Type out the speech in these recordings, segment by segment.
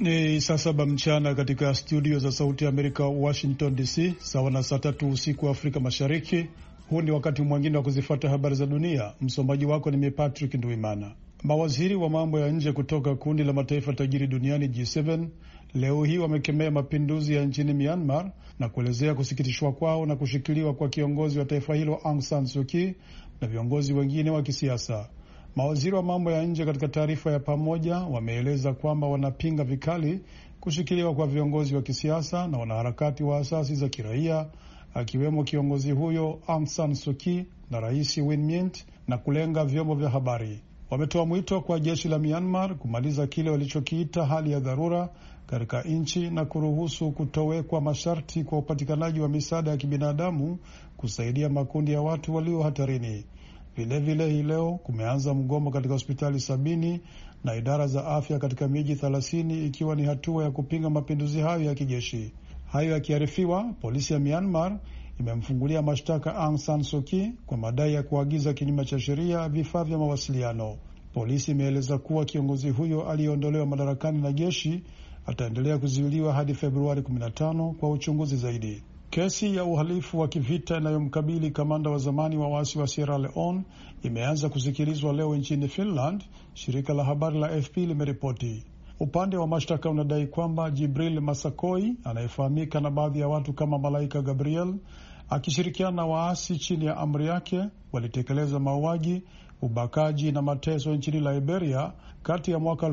Ni saa 7 mchana katika studio za Sauti ya Amerika, Washington DC, sawa na saa 3 usiku wa Afrika Mashariki. Huu ni wakati mwingine wa kuzifuata habari za dunia. Msomaji wako ni mimi Patrick Nduimana. Mawaziri wa mambo ya nje kutoka kundi la mataifa tajiri duniani G7 leo hii wamekemea mapinduzi ya nchini Myanmar na kuelezea kusikitishwa kwao na kushikiliwa kwa kiongozi wa taifa hilo Aung San Suu Kyi na viongozi wengine wa kisiasa. Mawaziri wa mambo ya nje katika taarifa ya pamoja wameeleza kwamba wanapinga vikali kushikiliwa kwa viongozi wa kisiasa na wanaharakati wa asasi za kiraia, akiwemo kiongozi huyo Aung San Suu Kyi na Rais Win Myint, na kulenga vyombo vya habari. Wametoa mwito kwa jeshi la Myanmar kumaliza kile walichokiita hali ya dharura katika nchi na kuruhusu kutowekwa masharti kwa upatikanaji wa misaada ya kibinadamu kusaidia makundi ya watu walio hatarini. Vilevile hii leo kumeanza mgomo katika hospitali 70 na idara za afya katika miji 30, ikiwa ni hatua ya kupinga mapinduzi hayo ya kijeshi. Hayo yakiarifiwa, polisi ya Myanmar imemfungulia mashtaka Aung San Suu Kyi kwa madai ya kuagiza kinyume cha sheria vifaa vya mawasiliano. Polisi imeeleza kuwa kiongozi huyo aliyeondolewa madarakani na jeshi ataendelea kuzuiliwa hadi Februari 15 kwa uchunguzi zaidi. Kesi ya uhalifu wa kivita inayomkabili kamanda wa zamani wa waasi wa Sierra Leone imeanza kusikilizwa leo nchini Finland, shirika la habari la AFP limeripoti. Upande wa mashtaka unadai kwamba Jibril Masakoi, anayefahamika na baadhi ya watu kama Malaika Gabriel, akishirikiana na waasi chini ya amri yake, walitekeleza mauaji, ubakaji na mateso nchini Liberia kati ya mwaka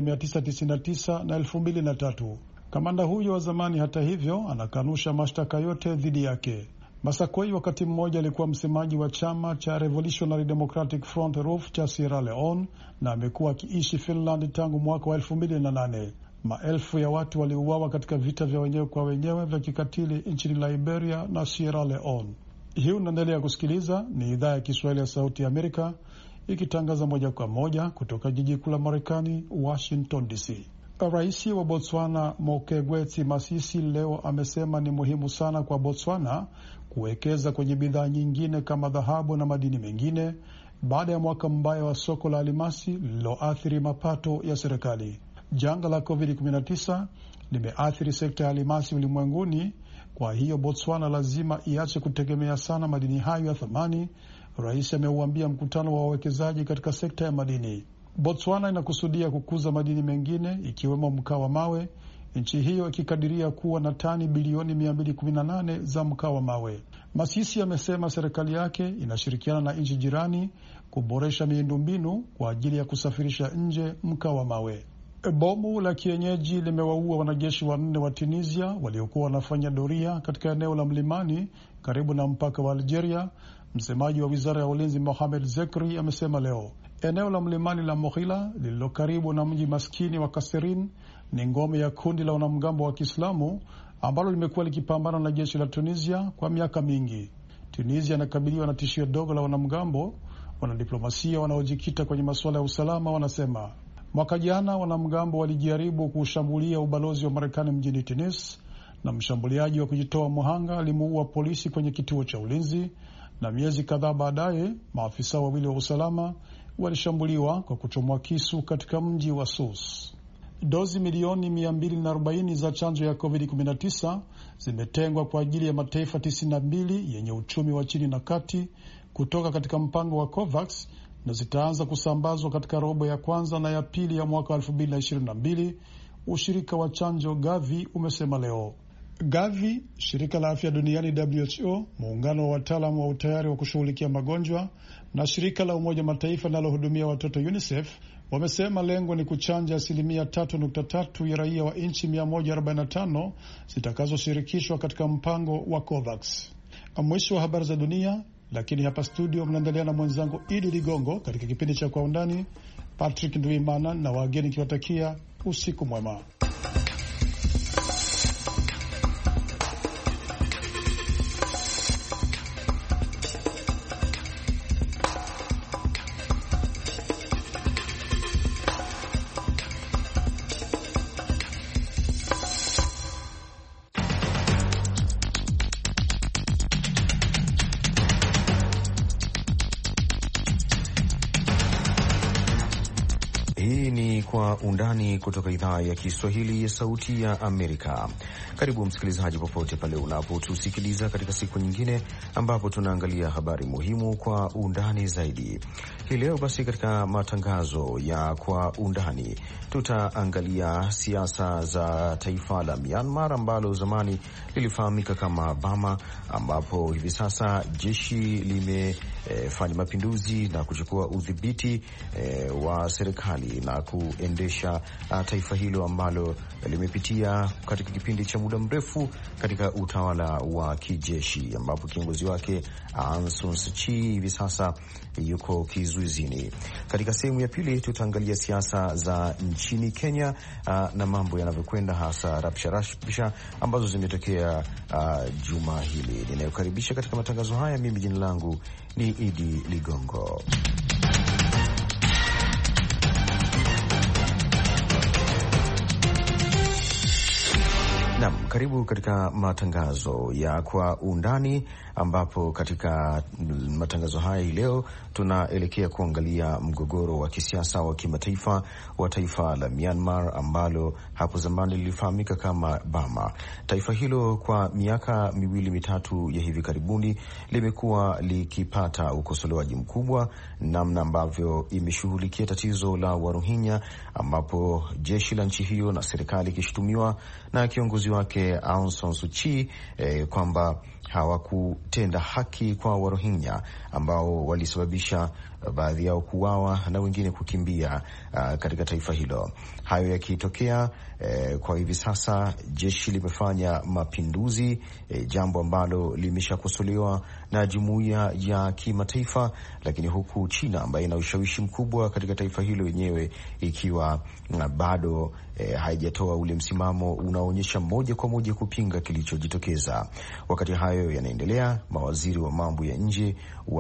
1999 na 2003. Kamanda huyo wa zamani, hata hivyo, anakanusha mashtaka yote dhidi yake. Masakoi wakati mmoja alikuwa msemaji wa chama cha Revolutionary Democratic Front RUF cha Sierra Leone na amekuwa akiishi Finland tangu mwaka wa 2008. Maelfu ya watu waliuawa katika vita vya wenyewe kwa wenyewe vya kikatili nchini Liberia na Sierra Leone. Hii unaendelea kusikiliza, ni idhaa ya Kiswahili ya Sauti ya Amerika ikitangaza moja kwa moja kutoka jiji kuu la Marekani, Washington DC. Rais wa Botswana Mokgweetsi Masisi leo amesema ni muhimu sana kwa Botswana kuwekeza kwenye bidhaa nyingine kama dhahabu na madini mengine baada ya mwaka mbaya wa soko la almasi lililoathiri mapato ya serikali. Janga la COVID-19 limeathiri sekta ya almasi ulimwenguni, kwa hiyo Botswana lazima iache kutegemea sana madini hayo ya thamani, rais ameuambia mkutano wa wawekezaji katika sekta ya madini. Botswana inakusudia kukuza madini mengine ikiwemo mkaa wa mawe, nchi hiyo ikikadiria kuwa na tani bilioni 218 za mkaa wa mawe. Masisi amesema serikali yake inashirikiana na nchi jirani kuboresha miundombinu kwa ajili ya kusafirisha nje mkaa wa mawe. Bomu la kienyeji limewaua wanajeshi 4 wa Tunisia waliokuwa wanafanya doria katika eneo la mlimani karibu na mpaka wa Algeria. Msemaji wa wizara ya ulinzi Mohamed Zekri amesema leo eneo la mlimani la Moghila lililo karibu na mji maskini wa Kasserine ni ngome ya kundi la wanamgambo wa Kiislamu ambalo limekuwa likipambana na jeshi la Tunisia kwa miaka mingi. Tunisia inakabiliwa na tishio dogo la wanamgambo. Wanadiplomasia wanaojikita kwenye masuala ya usalama wanasema mwaka jana wanamgambo walijaribu kushambulia ubalozi wa Marekani mjini Tunis, na mshambuliaji wa kujitoa muhanga alimuua polisi kwenye kituo cha ulinzi, na miezi kadhaa baadaye maafisa 2 wa usalama walishambuliwa kwa kuchomwa kisu katika mji wa Sousse. Dozi milioni 240 za chanjo ya COVID-19 zimetengwa kwa ajili ya mataifa 92 yenye uchumi wa chini na kati kutoka katika mpango wa COVAX na zitaanza kusambazwa katika robo ya kwanza na ya pili ya mwaka 2022, ushirika wa chanjo Gavi umesema leo. Gavi, shirika la afya duniani WHO, muungano wa wataalamu wa utayari wa kushughulikia magonjwa na shirika la Umoja Mataifa linalohudumia watoto UNICEF wamesema lengo ni kuchanja 3.3% ya raia wa nchi 145 zitakazoshirikishwa katika mpango wa COVAX. Mwisho wa habari za dunia, lakini hapa studio mnaendelea na mwenzangu Idi Ligongo katika kipindi cha Kwa Undani. Patrick Nduimana na wageni kiwatakia usiku mwema. Hii ni Kwa Undani kutoka idhaa ya Kiswahili ya Sauti ya Amerika. Karibu msikilizaji, popote pale unapotusikiliza katika siku nyingine ambapo tunaangalia habari muhimu kwa undani zaidi. Hii leo basi katika matangazo ya Kwa Undani tutaangalia siasa za taifa la Myanmar ambalo zamani lilifahamika kama Burma, ambapo hivi sasa jeshi limefanya mapinduzi na kuchukua udhibiti wa serikali na kuendesha taifa hilo ambalo limepitia katika kipindi cha muda mrefu katika utawala wa kijeshi, ambapo kiongozi wake Aung San Suu Kyi hivi sasa yuko kizuizini. Katika sehemu ya pili tutaangalia siasa za nchini Kenya na mambo yanavyokwenda, hasa rabsha ambazo zimetokea juma hili. Ninayokaribisha katika matangazo haya, mimi jina langu ni Idi Ligongo. Naam, karibu katika matangazo ya Kwa Undani, ambapo katika matangazo haya leo tunaelekea kuangalia mgogoro wa kisiasa wa kimataifa wa taifa la Myanmar ambalo hapo zamani lilifahamika kama Burma. Taifa hilo kwa miaka miwili mitatu ya hivi karibuni limekuwa likipata ukosolewaji mkubwa namna ambavyo imeshughulikia tatizo la Warohingya, ambapo jeshi la nchi hiyo na serikali ikishutumiwa na kiongozi wake Aung San Suu Kyi kwamba hawakutenda haki kwa Warohingya ambao walisababisha baadhi yao kuuawa na wengine kukimbia katika taifa hilo. Hayo yakitokea, kwa hivi sasa jeshi limefanya mapinduzi, jambo ambalo limeshakosolewa na jumuiya ya kimataifa, lakini huku China ambayo ina ushawishi mkubwa katika taifa hilo yenyewe ikiwa bado haijatoa ule msimamo unaoonyesha moja kwa moja kupinga kilichojitokeza. Wakati hayo yanaendelea, mawaziri wa mambo ya nje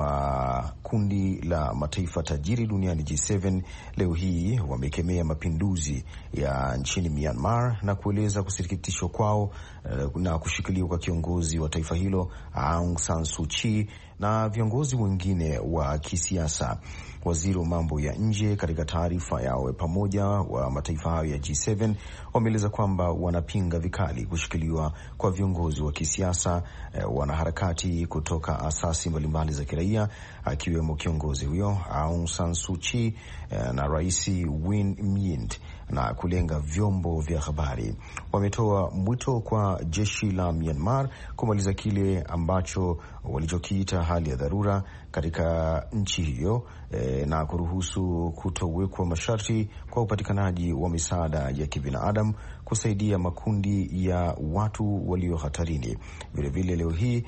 wa kundi la mataifa tajiri duniani G7 leo hii wamekemea mapinduzi ya nchini Myanmar na kueleza kusikitishwa kwao na kushikiliwa kwa kiongozi wa taifa hilo Aung San Suu Kyi na viongozi wengine wa kisiasa. Waziri wa mambo ya nje katika taarifa yao pamoja wa mataifa hayo ya G7 wameeleza kwamba wanapinga vikali kushikiliwa kwa viongozi wa kisiasa, wanaharakati kutoka asasi mbalimbali za kiraia, akiwemo kiongozi huyo Aung San Suu Kyi na Rais Win Myint, na kulenga vyombo vya habari. Wametoa mwito kwa jeshi la Myanmar kumaliza kile ambacho walichokiita hali ya dharura katika nchi hiyo na kuruhusu kutowekwa masharti kwa upatikanaji wa misaada ya kibinadamu kusaidia makundi ya watu walio hatarini. Vilevile leo hii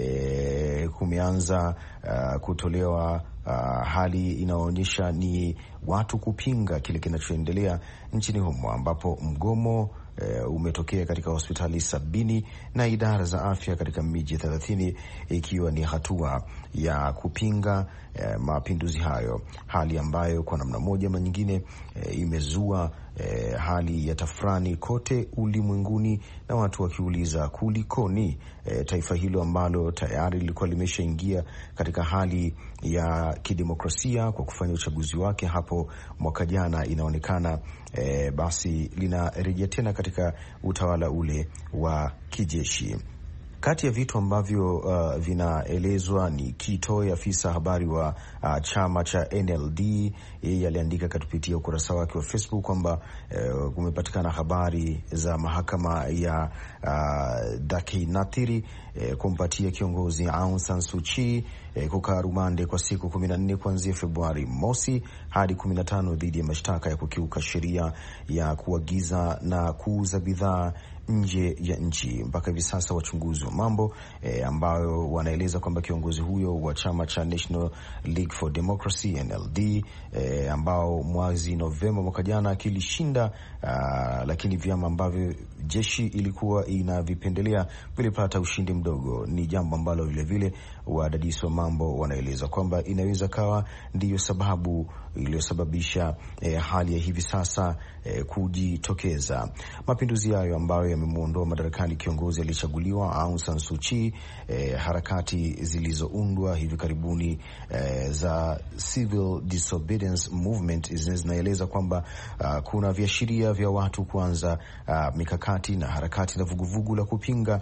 kumeanza kutolewa hali inaonyesha ni watu kupinga kile kinachoendelea nchini humo, ambapo mgomo umetokea katika hospitali 70 na idara za afya katika miji 30, ikiwa ni hatua ya kupinga mapinduzi hayo, hali ambayo kwa namna moja ama nyingine imezua hali ya tafrani kote ulimwenguni, na watu wakiuliza kulikoni taifa hilo ambalo tayari lilikuwa limeshaingia katika hali ya kidemokrasia kwa kufanya uchaguzi wake hapo mwaka jana, inaonekana basi linarejea tena katika utawala ule wa kijeshi. Kati ya vitu ambavyo vinaelezwa ni Kitoi, afisa habari wa chama cha NLD, yeye aliandika kupitia ukurasa wake wa Facebook kwamba kumepatikana habari za mahakama ya Daki Nathiri kumpatia kiongozi Aung San Suu Kyi kukaa rumande kwa siku 14 kuanzia Februari mosi hadi 15 dhidi ya mashtaka ya kukiuka sheria ya kuagiza na kuuza bidhaa nje ya nchi. Mpaka hivi sasa wachunguzi wa mambo ambayo wanaeleza kwamba kiongozi huyo wa chama cha National League for Democracy NLD ambao mwezi Novemba mwaka jana kilishinda, lakini vyama ambavyo jeshi ilikuwa inavipendelea vilipata ushindi mdogo. Ni jambo ambalo vilevile wadadisi wa mambo wanaeleza kwamba inaweza kawa ndiyo sababu iliyosababisha hali ya hivi sasa kujitokeza. Mapinduzi hayo ambayo yamemuondoa madarakani kiongozi aliyechaguliwa Aung San Suu Kyi, harakati zilizoundwa hivi karibuni za Civil Disobedience Movement zinaeleza kwamba kuna viashiria vya watu kuanza mikakati na harakati na vuguvugu la kupinga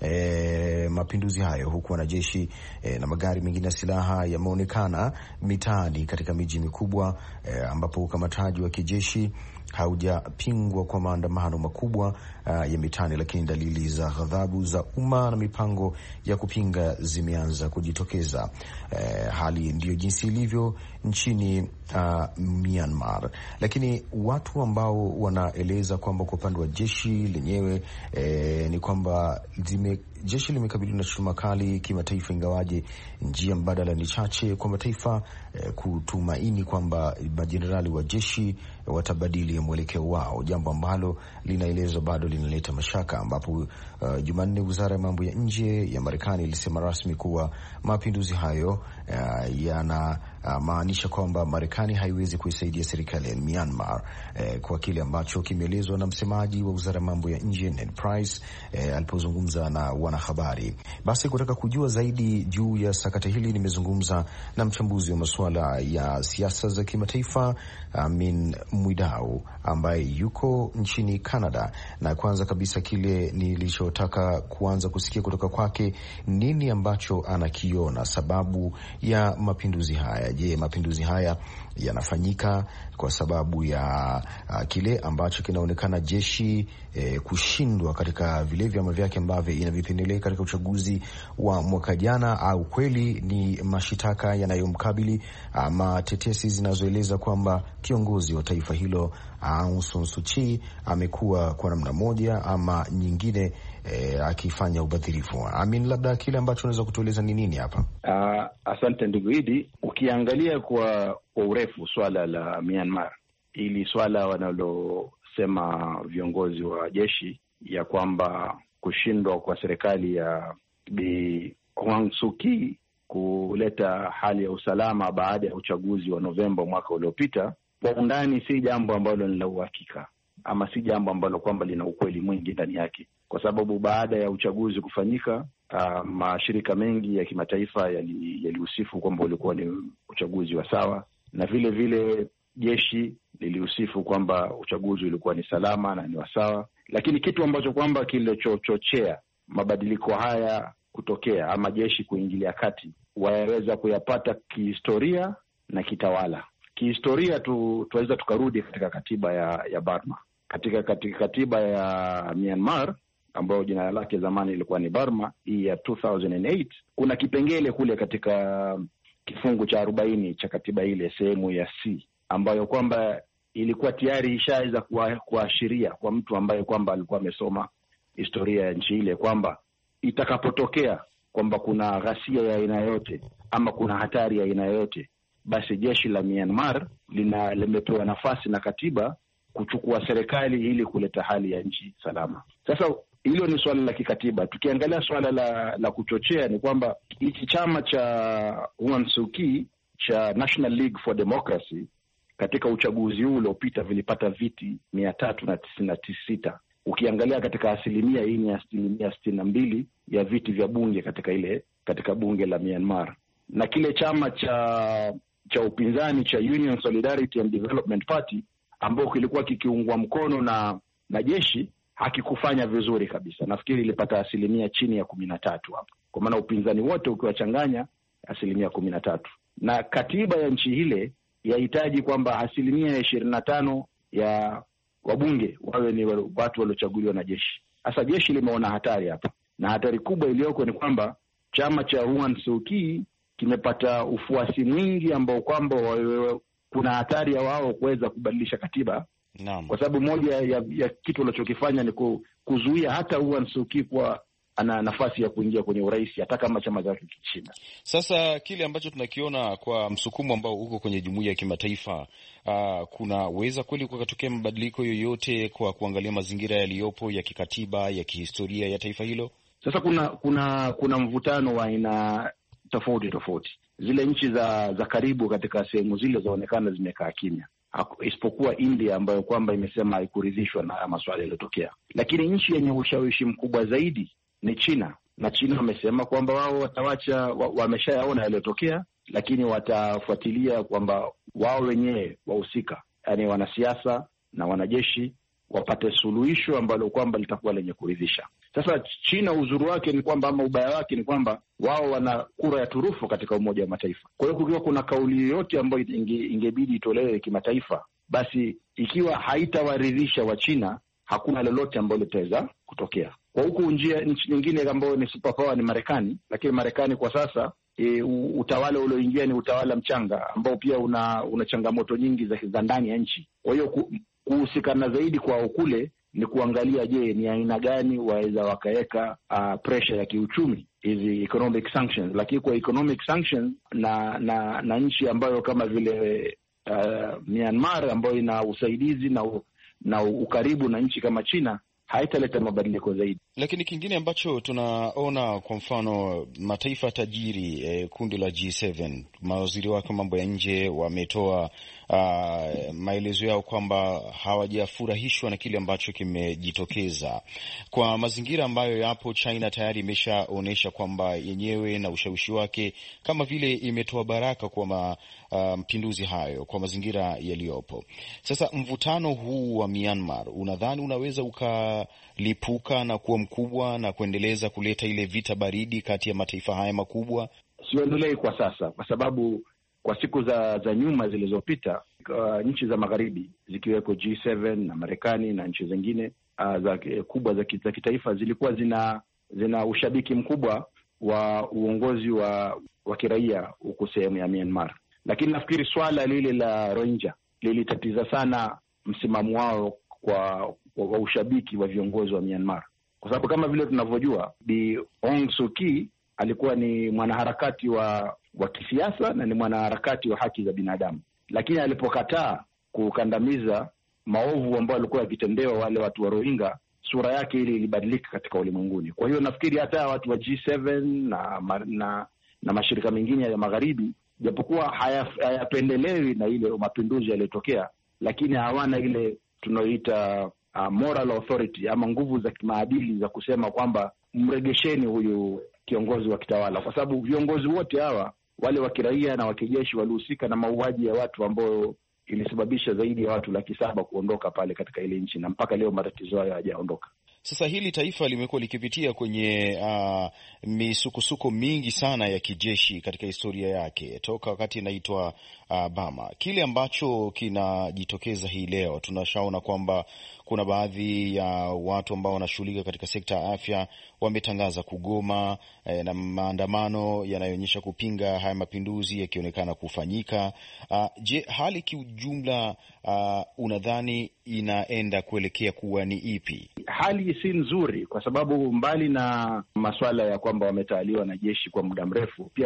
mapinduzi hayo, huku wanajeshi na magari mengine ya silaha yameonekana mitaani katika miji mikubwa ambapo ukamataji wa kijeshi haujapingwa kwa maandamano makubwa ya mitaani, lakini dalili za ghadhabu za umma na mipango ya kupinga zimeanza kujitokeza. Hali ndiyo jinsi ilivyo nchini Myanmar, lakini watu ambao wanaeleza kwamba kwa upande wa jeshi lenyewe ni kwamba jeshi limekabiliwa na shutuma kali kimataifa, ingawaje njia mbadala ni chache kwa mataifa kutumaini kwamba majenerali wa jeshi watabadili mwelekeo wao, jambo ambalo linaelezwa bado linaleta mashaka, ambapo Jumanne wizara ya mambo ya nje ya Marekani ilisema rasmi kuwa mapinduzi hayo yanamaanisha kwamba Marekani haiwezi kuisaidia serikali ya Myanmar, kwa kile ambacho kimeelezwa na msemaji wa wizara ya mambo ya nje Ned Price alipozungumza na wanahabari. Basi kutaka kujua zaidi juu ya sakata hili nimezungumza na mchambuzi wa masuala ya siasa za kimataifa Amin Mwidau ambaye yuko nchini Canada, na kwanza kabisa kile nilichotaka kuanza kusikia kutoka kwake, nini ambacho anakiona sababu ya mapinduzi haya. Je, mapinduzi haya yanafanyika kwa sababu ya kile ambacho kinaonekana jeshi kushindwa katika vile vyama vyake ambavyo inavipendelea katika uchaguzi wa mwaka jana, au kweli ni mashitaka yanayomkabili ama tetesi zinazoeleza kwamba kiongozi wa taifa hilo Aung San Suu Kyi amekuwa kwa namna moja ama nyingine akifanya ubadhirifu. Amin, labda kile ambacho unaweza kutueleza ni nini hapa? Asante ndugu Idi. Ukiangalia kwa urefu swala la Myanmar, ili swala wanalosema viongozi wa jeshi ya kwamba kushindwa kwa serikali ya Bi Aung San Suu Kyi kuleta hali ya usalama baada ya uchaguzi wa Novemba mwaka uliopita, kwa undani si jambo ambalo ni la uhakika ama si jambo ambalo kwamba lina ukweli mwingi ndani yake, kwa sababu baada ya uchaguzi kufanyika mashirika mengi ya kimataifa yalihusifu kwamba ulikuwa ni uchaguzi wa sawa, na vile vile jeshi lilihusifu kwamba uchaguzi ulikuwa ni salama na ni wa sawa. Lakini kitu ambacho kwamba kilichochochea mabadiliko haya kutokea ama jeshi kuingilia kati, waweza kuyapata kihistoria na kitawala. Kihistoria tuweza tukarudi katika katiba ya Burma. Katika katiba ya Myanmar ambayo jina lake zamani ilikuwa ni Burma, hii ya 2008, kuna kipengele kule katika kifungu cha 40 cha katiba ile sehemu ya C, ambayo kwamba ilikuwa tayari ishaweza kuashiria kwa mtu ambaye kwamba alikuwa amesoma historia ya nchi ile kwamba itakapotokea kwamba kuna ghasia ya aina yote ama kuna hatari ya aina yote, basi jeshi la Myanmar limepewa nafasi na katiba kuchukua serikali ili kuleta hali ya nchi salama. Sasa hilo ni swala la kikatiba. Tukiangalia swala la kuchochea, ni kwamba hichi chama cha Aung San Suu Kyi cha National League for Democracy katika uchaguzi huu uliopita vilipata viti 396. Ukiangalia katika asilimia hii ni asilimia 62 ya viti vya bunge katika bunge la Myanmar. Na kile chama cha upinzani cha Union Solidarity and Development Party ambao kilikuwa kikiungwa mkono na jeshi hakikufanya vizuri kabisa. Nafikiri ilipata asilimia chini ya 13 hapo. Kwa maana upinzani wote ukiwachanganya asilimia 13. Na katiba ya nchi ile yahitaji kwamba asilimia 25 ya wabunge wawe ni watu waliochaguliwa na jeshi. Sasa jeshi limeona hatari hapa. Na hatari kubwa iliyoko ni kwamba chama cha Aung San Suu Kyi kimepata ufuasi mwingi ambao kwamba kuna hatari ya wao kuweza kubadilisha katiba. Naam. Kwa sababu moja ya kitu wanachokifanya ni kuzuia hata Aung San Suu Kyi kwa ana nafasi ya kuingia kwenye urais hata kama chama chake kishinda. Sasa kile ambacho tunakiona kwa msukumo ambao uko kwenye jumuiya ya kimataifa, kunaweza kweli kukatokea mabadiliko yoyote kwa kuangalia mazingira yaliyopo ya kikatiba, ya kihistoria ya taifa hilo? Sasa kuna mvutano wa aina tofauti. zile nchi za karibu katika sehemu zile zaonekana zimekaa kimya, isipokuwa India ambayo kwamba imesema haikuridhishwa na masuala yaliyotokea. Lakini nchi yenye ushawishi mkubwa zaidi ni China, na China wamesema kwamba wao watawacha, wameshayaona yaliyotokea, lakini watafuatilia kwamba wao wenyewe wahusika, yani wanasiasa na wanajeshi, wapate suluhisho ambalo kwamba litakuwa lenye kuridhisha. Sasa China uzuri wake ni kwamba, ama ubaya wake ni kwamba, wao wana kura ya turufu katika Umoja wa Mataifa. Kwa hiyo kukiwa kuna kauli yoyote ambayo ingebidi itolewe kimataifa, basi ikiwa haitawaridhisha wa China, hakuna lolote ambalo litaweza kutokea. Kwa huku nchi nyingine ambayo ni superpower ni Marekani, lakini Marekani kwa sasa utawala ulioingia ni utawala mchanga ambao pia una changamoto nyingi za ndani ya nchi. Kwa hiyo kuhusikana zaidi kwao kule ni kuangalia, je, ni aina gani waweza wakaweka pressure ya kiuchumi, hizi economic sanctions. Lakini kwa economic sanctions na nchi ambayo kama vile Myanmar ambayo ina usaidizi na ukaribu na nchi kama China, haitaleta mabadiliko zaidi. Lakini kingine ambacho tunaona, kwa mfano, mataifa tajiri, kundi la G7, mawaziri wake mambo ya nje wametoa maelezo yao kwamba hawajafurahishwa na kile ambacho kimejitokeza kwa mazingira ambayo yapo. China tayari imeshaonyesha kwamba yenyewe na ushawishi wake kama vile imetoa baraka kwa mapinduzi hayo kwa mazingira yaliyopo. Sasa mvutano huu wa Myanmar, unadhani unaweza ukalipuka na kuwa mkubwa na kuendeleza kuleta ile vita baridi kati ya mataifa haya makubwa? Siendelei kwa sasa, kwa sababu kwa siku za nyuma zilizopita, nchi za magharibi zikiweko G7 na Marekani na nchi zingine kubwa za kitaifa zilikuwa zina ushabiki mkubwa wa uongozi wa kiraia huko sehemu ya Myanmar. Lakini nafikiri swala lile la Rohingya lilitatiza sana msimamo wao kwa ushabiki wa viongozi wa Myanmar, kwa sababu kama vile tunavyojua, Bi Aung Suu Kyi alikuwa ni mwanaharakati wa kisiasa na ni mwanaharakati wa haki za binadamu, lakini alipokataa kukandamiza maovu ambayo alikuwa yakitendewa wale watu wa Rohingya, sura yake ile ilibadilika katika ulimwenguni. Kwa hiyo nafikiri hata watu wa G7 na mashirika mengine ya magharibi, japokuwa hayapendelewi na ile mapinduzi yaliyotokea, lakini hawana ile tunaoita moral authority ama nguvu za kimaadili za kusema kwamba mregesheni huyu kiongozi wa kitawala, kwa sababu viongozi wote hawa, wale wa kiraia na wa kijeshi, walihusika na mauaji ya watu ambayo ilisababisha zaidi ya watu 700,000 kuondoka pale katika ile nchi, na mpaka leo matatizo hayo hayajaondoka. Sasa hili taifa limekuwa likipitia kwenye misukosuko mingi sana ya kijeshi katika historia yake toka wakati inaitwa Burma. Kile ambacho kinajitokeza hii leo, tunashaona kwamba kuna baadhi ya watu ambao wanashughulika katika sekta ya afya wametangaza kugoma, na maandamano yanayoonyesha kupinga haya mapinduzi yakionekana kufanyika. Je, hali kiujumla unadhani inaenda kuelekea kuwa ni ipi? Hali si nzuri, kwa sababu mbali na masuala ya kwamba wametawaliwa na jeshi kwa muda mrefu, pia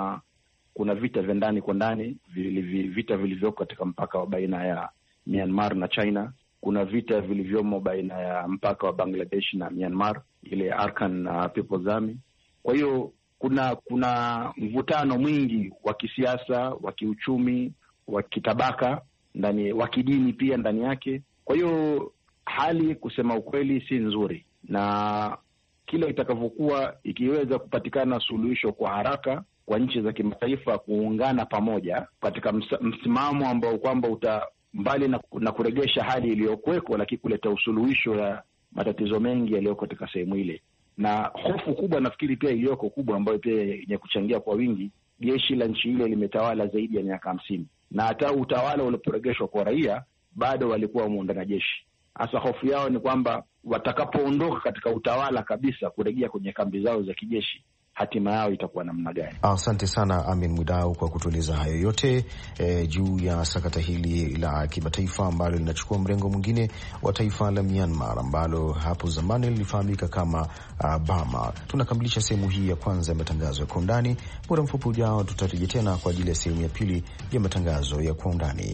kuna vita vya ndani kwa ndani, vita vilivyoko katika mpaka wa baina ya Myanmar na China. Kuna vita vilivyomo baina ya mpaka wa Bangladesh na Myanmar, ile Arakan People's Army. Kwa hiyo kuna mvutano mwingi wa kisiasa, wa kiuchumi, wa kitabaka, wa kidini pia ndani yake. Kwa hiyo hali, kusema ukweli, si nzuri, na kila itakavyokuwa, ikiweza kupatikana suluhisho kwa haraka kwa nchi za kimataifa kuungana pamoja katika msimamo ambao kwamba mbali na kuregesha hali iliyokuweko, lakini kuleta usuluhisho ya matatizo mengi yaliyoko katika sehemu ile. Na hofu kubwa nafikiri pia iliyoko kubwa, ambayo pia yenye kuchangia kwa wingi, jeshi la nchi ile limetawala zaidi ya miaka 50, na hata utawala uliporegeshwa kwa raia bado walikuwa wameunda na jeshi. Hasa hofu yao ni kwamba watakapoondoka katika utawala kabisa, kurejea kwenye kambi zao za kijeshi, hatima yao itakuwa namna gani? Asante sana Amin Mwidau kwa kutueleza hayo yote juu ya sakata hili la kimataifa ambalo linachukua mrengo mwingine wa taifa la Myanmar ambalo hapo zamani lilifahamika kama Burma. Tunakamilisha sehemu hii ya kwanza ya matangazo ya Kwa Undani. Muda mfupi ujao tutarejea tena kwa ajili ya sehemu ya pili ya matangazo ya Kwa Undani.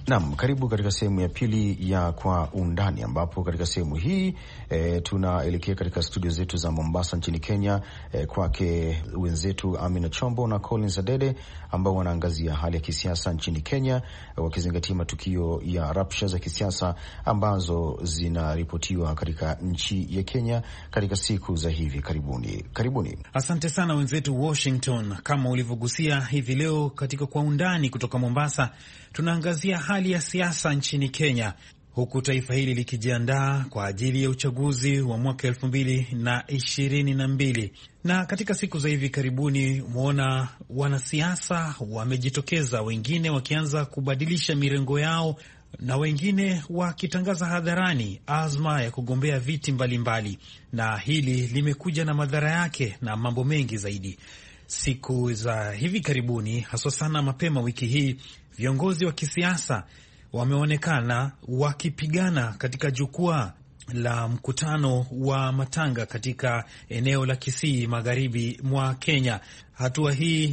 Naam, karibu katika sehemu ya pili ya Kwa Undani, ambapo katika sehemu hii tunaelekea katika studio zetu za Mombasa nchini Kenya, kwake wenzetu Amina Chombo na Collins Adede, ambao wanaangazia hali ya kisiasa nchini Kenya, wakizingatia matukio ya rapsha za kisiasa ambazo zinaripotiwa katika nchi ya Kenya katika siku za hivi karibuni. Karibuni. Asante sana wenzetu Washington. Kama ulivyogusia hivi leo katika Kwa Undani kutoka Mombasa, tunaangazia hali ya siasa nchini Kenya, huku taifa hili likijiandaa kwa ajili ya uchaguzi wa mwaka 2022. Na katika siku za hivi karibuni umeona wanasiasa wamejitokeza, wengine wakianza kubadilisha mirengo yao na wengine wakitangaza hadharani azma ya kugombea viti mbalimbali, na hili limekuja na madhara yake na mambo mengi zaidi. Siku za hivi karibuni, haswa sana mapema wiki hii, viongozi wa kisiasa wameonekana wakipigana katika jukwaa la mkutano wa matanga katika eneo la Kisii magharibi mwa Kenya. Hatua hii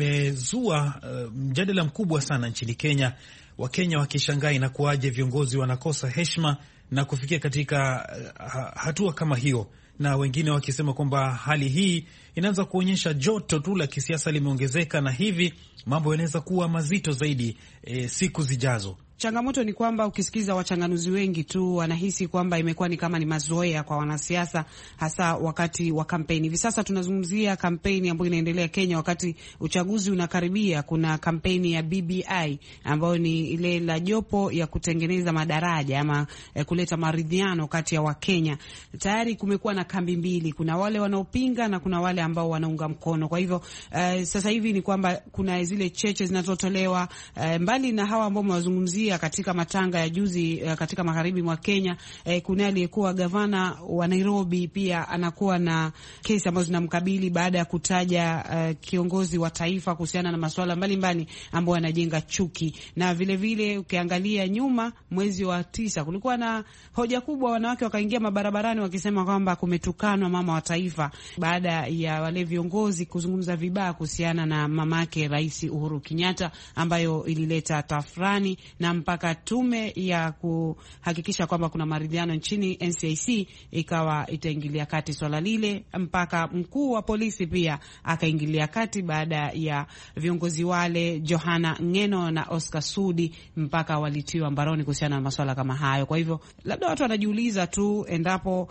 imezua mjadala mkubwa sana nchini Kenya, Wakenya wakishangaa inakuwaje viongozi wanakosa heshima na kufikia katika hatua kama hiyo, na wengine wakisema kwamba hali hii inaanza kuonyesha joto tu la kisiasa limeongezeka, na hivi mambo yanaweza kuwa mazito zaidi siku zijazo. Changamoto ni kwamba ukisikiza wachanganuzi wengi tu wanahisi kwamba imekuwa ni kama ni mazoea kwa wanasiasa, hasa wakati wa kampeni. Hivi sasa tunazungumzia kampeni ambayo inaendelea Kenya wakati uchaguzi unakaribia. Kuna kampeni ya BBI ambayo ni ile la jopo ya kutengeneza madaraja ama kuleta maridhiano kati ya Wakenya. Tayari kumekuwa na kambi mbili, kuna wale wanaopinga na kuna wale ambao wanaunga mkono. Kwa hivyo sasa hivi ni kwamba kuna zile cheche zinazotolewa, mbali na hawa ambao wazungumzia katika matanga ya juzi katika magharibi mwa Kenya. Kuna aliyekuwa gavana wa Nairobi pia anakuwa na kesi ambazo zinamkabili baada ya kutaja kiongozi wa taifa kuhusiana na masuala mbalimbali ambayo yanajenga chuki. Na vile vile ukiangalia nyuma, mwezi wa 9 kulikuwa na hoja kubwa, wanawake wakaingia mabarabarani wakisema kwamba kumetukanwa mama wa taifa, baada ya wale viongozi kuzungumza vibaya kuhusiana na mamake Rais Uhuru Kenyatta, ambayo ilileta tafrani na mpaka tume ya kuhakikisha kwamba kuna maridhiano nchini NCIC ikawa itaingilia kati swala lile, mpaka mkuu wa polisi pia akaingilia kati baada ya viongozi wale Johana Ngeno na Oscar Sudi mpaka walitiwa mbaroni kuhusiana na masuala kama hayo. Kwa hivyo labda watu wanajiuliza tu endapo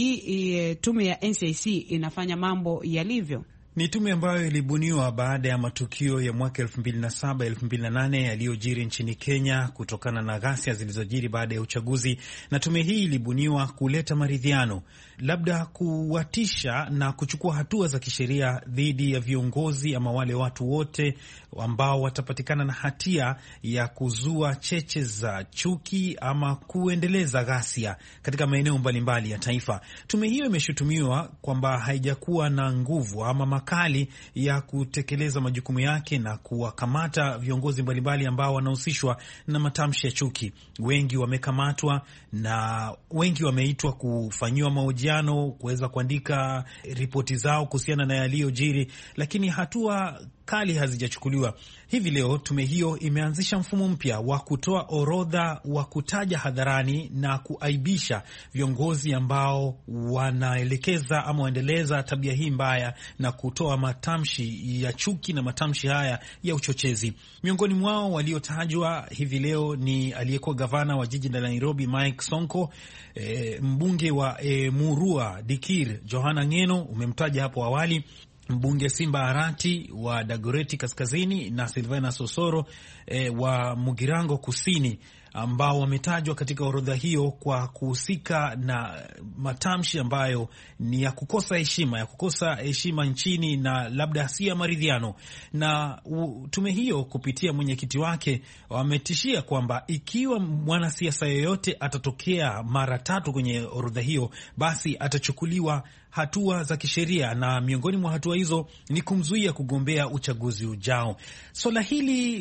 hii tume ya NCIC inafanya mambo yalivyo. Ni tume ambayo ilibuniwa baada ya matukio ya mwaka 2007, 2008 yaliyojiri nchini Kenya kutokana na ghasia zilizojiri baada ya uchaguzi, na tume hii ilibuniwa kuleta maridhiano, labda kuwatisha na kuchukua hatua za kisheria dhidi ya viongozi ama wale watu wote ambao watapatikana na hatia ya kuzua cheche za chuki ama kuendeleza ghasia katika maeneo mbalimbali ya taifa. Tume hiyo imeshutumiwa kwamba haijakuwa na nguvu ama makali ya kutekeleza majukumu yake na kuwakamata viongozi mbalimbali ambao wanahusishwa na matamshi ya chuki. Wengi wamekamatwa na wengi wameitwa kufanyiwa mahojiano, kuweza kuandika ripoti zao kuhusiana na yaliyojiri, lakini hatua kali hazijachukuliwa. Hivi leo tume hiyo imeanzisha mfumo mpya wa kutoa orodha wa kutaja hadharani na kuaibisha viongozi ambao wanaelekeza ama waendeleza tabia hii mbaya na kutoa matamshi ya chuki na matamshi haya ya uchochezi. Miongoni mwao waliotajwa hivi leo ni aliyekuwa gavana wa jiji la Nairobi Mike Sonko, mbunge wa Murua Dikir Johana Ngeno, umemtaja hapo awali, mbunge Simba Arati wa Dagoretti Kaskazini na Silvana Sosoro wa Mugirango Kusini, ambao wametajwa katika orodha hiyo kwa kuhusika na matamshi ambayo ni ya kukosa heshima nchini na labda si ya maridhiano. Na tume hiyo kupitia mwenyekiti wake wametishia kwamba ikiwa mwanasiasa yoyote atatokea mara 3 kwenye orodha hiyo, basi atachukuliwa hatua za kisheria, na miongoni mwa hatua hizo ni kumzuia kugombea uchaguzi ujao. Swala hili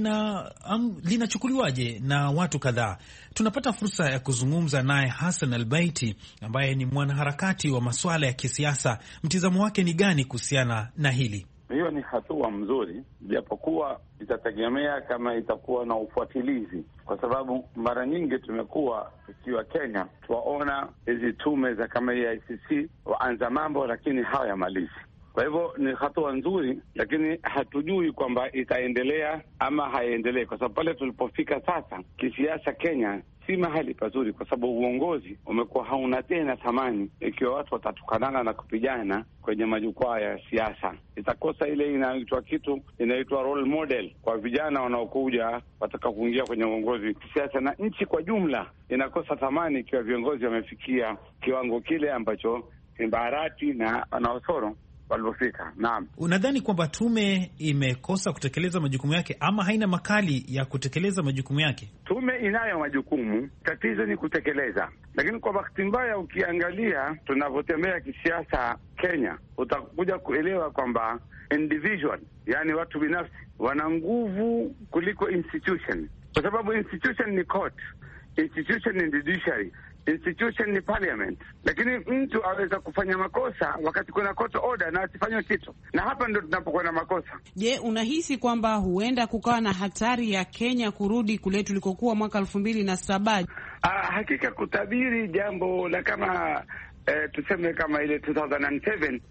linachukuliwaje na watu kadhaa? Tunapata fursa ya kuzungumza naye Hassan Albaiti ambaye ni mwanaharakati wa masuala ya kisiasa. Mtizamo wake ni gani kuhusiana na hili? hiyo ni hatua mzuri, japokuwa itategemea kama itakuwa na ufuatilizi, kwa sababu mara nyingi tumekuwa tukiwa Kenya tuwaona hizi tume za kama hii ICC waanza mambo lakini hawayamalizi. Kwa hivyo ni hatua nzuri, lakini hatujui kwamba itaendelea ama haiendelee, kwa sababu pale tulipofika sasa kisiasa Kenya si mahali pazuri, kwa sababu uongozi umekuwa hauna tena thamani. Ikiwa watu watatukanana na kupigana kwenye majukwaa ya siasa, itakosa ile inaitwa role model kwa vijana wanaokuja wataka kuingia kwenye uongozi kisiasa, na nchi kwa jumla inakosa thamani ikiwa viongozi wamefikia kiwango kile ambacho Mbarati na Wanaosoro walipofika. Naam. Unadhani kwamba tume imekosa kutekeleza majukumu yake ama haina makali ya kutekeleza majukumu yake? Tume inayo majukumu, tatizo ni kutekeleza. Lakini kwa bahati mbaya, ukiangalia tunavyotembea kisiasa Kenya, utakuja kuelewa kwamba individual, yani watu binafsi, wana nguvu kuliko institution, kwa sababu institution ni court, institution ni judiciary, institution ni parliament. Lakini mtu aweza kufanya makosa wakati kuna court order na asifanye kitu, na hapa ndo tunapokuwa na makosa. Je, unahisi kwamba huenda kukawa na hatari ya Kenya kurudi kule tulikokuwa mwaka 2007? Hakika kutabiri jambo la kama tuseme kama ile 2007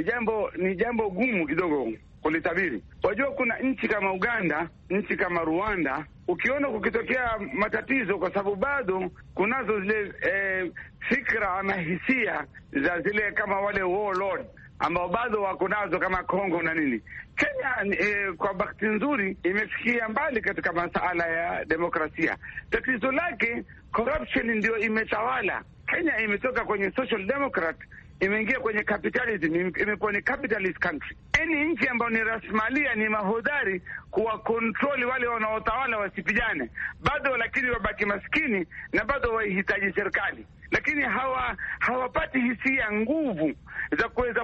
ni jambo gumu kidogo kulitabiri. Wajua, kuna nchi kama Uganda, nchi kama Rwanda, ukiona kukitokea matatizo, kwa sababu bado kunazo zile fikra ama hisia za zile kama wale warlord ambao bado wako nazo kama Kongo na nini. Kenya kwa bahati nzuri imefikia mbali katika masuala ya demokrasia. Tatizo lake corruption ndio imetawala. Kenya imetoka kwenye social democrat imeingia kwenye capitalism, imekuwa ni capitalist country. Any nchi ambayo ni rasimalia ni mahodari kuwa kontroli wale wanaotawala wasipigane bado, lakini wabaki maskini na bado waihitaji serikali, lakini hawapati hisia nguvu za kuweza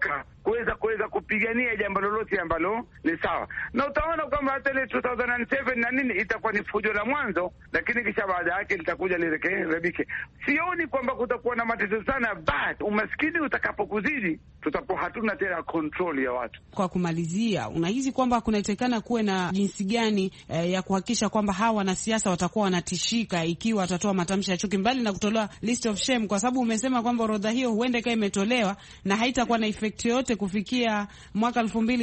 kuweza kupigania jambo lolote ambalo ni sawa. Na utaona kwamba hata ile 2007 na nini itakuwa ni fujo la mwanzo, lakini kisha baada yake litakuja lirekebike. Sioni kwamba kutakuwa na matatizo sana, but umaskini utakapokuzidi tutakuwa hatuna tena control ya watu. Kwa kumalizia, unahisi kwamba kunahitajika kuwe na jinsi gani ya kuhakikisha kwamba hawa wanasiasa watakuwa wanatishika ikiwa watatoa matamshi ya chuki, mbali na kutolewa list of shame, kwa sababu umesema kwamba orodha hiyo huenda ikawa imetolewa na haitakuwa na effect yoyote kufikia mwaka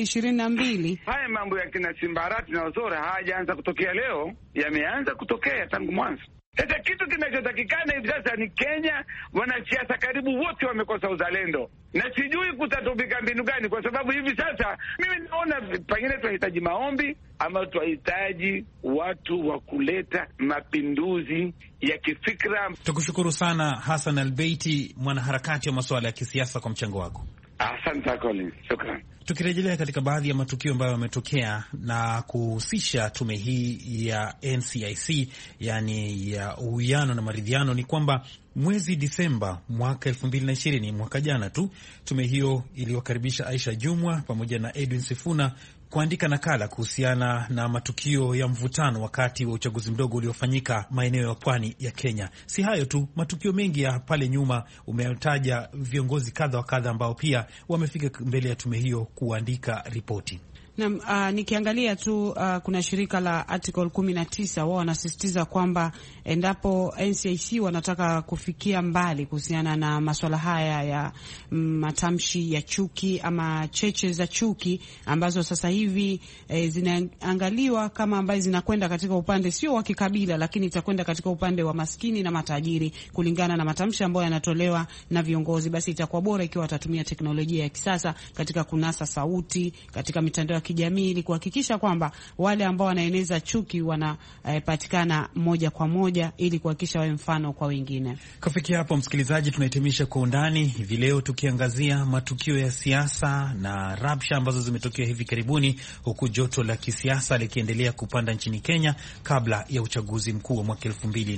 2022. Haya mambo ya kina Simbarati na Ozora hayajaanza kutokea leo, yameanza kutokea tangu mwanzo. Sasa kitu kinachotakikana hivi sasa ni Kenya, wanasiasa karibu wote wamekosa uzalendo, na sijui kutatumika mbinu gani, kwa sababu hivi sasa mimi naona pengine tunahitaji maombi ama tunahitaji watu wa kuleta mapinduzi ya kifikra. Tukushukuru sana Hassan Albeiti, mwanaharakati wa masuala ya kisiasa, kwa mchango wako. Asante Colin, shukran. Tukirejelea katika baadhi ya matukio ambayo yametokea na kuhusisha tume hii ya NCIC, yani ya uwiano na maridhiano, ni kwamba mwezi Disemba mwaka 2020, mwaka jana tu, tume hiyo iliwakaribisha Aisha Jumwa pamoja na Edwin Sifuna kuandika nakala kuhusiana na matukio ya mvutano wakati wa uchaguzi mdogo uliofanyika maeneo ya pwani ya Kenya. Si hayo tu, matukio mengi ya pale nyuma umetaja viongozi kadha wa kadha ambao pia wamefika mbele ya tume hiyo kuandika ripoti. Na nikiangalia tu kuna shirika la Article 19 wao wanasisitiza kwamba endapo NCIC wanataka kufikia mbali kuhusiana na masuala haya ya matamshi ya chuki ama cheche za chuki ambazo sasa hivi zinaangaliwa kama ambazo zinakwenda katika upande sio wa kikabila, lakini itakwenda katika upande wa maskini na matajiri kulingana na matamshi ambayo yanatolewa na viongozi, basi itakuwa bora ikiwa watatumia teknolojia ya kisasa katika kunasa sauti katika mitandao kijamii ili kuhakikisha kwamba wale ambao wanaeneza chuki wanapatikana moja kwa moja ili kuhakikisha wawe mfano kwa wengine. Kufikia hapo, msikilizaji, tunahitimisha Kwa Undani hivi leo tukiangazia matukio ya siasa na rabsha ambazo zimetokea hivi karibuni, huku joto la kisiasa likiendelea kupanda nchini Kenya kabla ya uchaguzi mkuu wa mwaka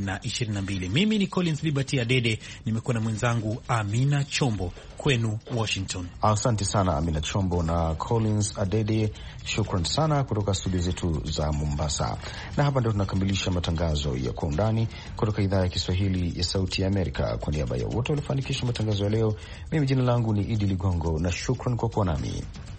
2022. Mimi ni Collins Liberty Adede, nimekuwa na mwenzangu Amina Chombo kwenu Washington. Asante sana Amina Chombo na Collins Adede, shukran sana kutoka studio zetu za Mombasa. Na hapa ndio tunakamilisha matangazo ya Kwa Undani kutoka idhaa ya Kiswahili ya Sauti ya Amerika. Kwa niaba ya wote waliofanikisha matangazo ya leo, mimi jina langu ni Idi Ligongo na shukran kwa kuwa nami.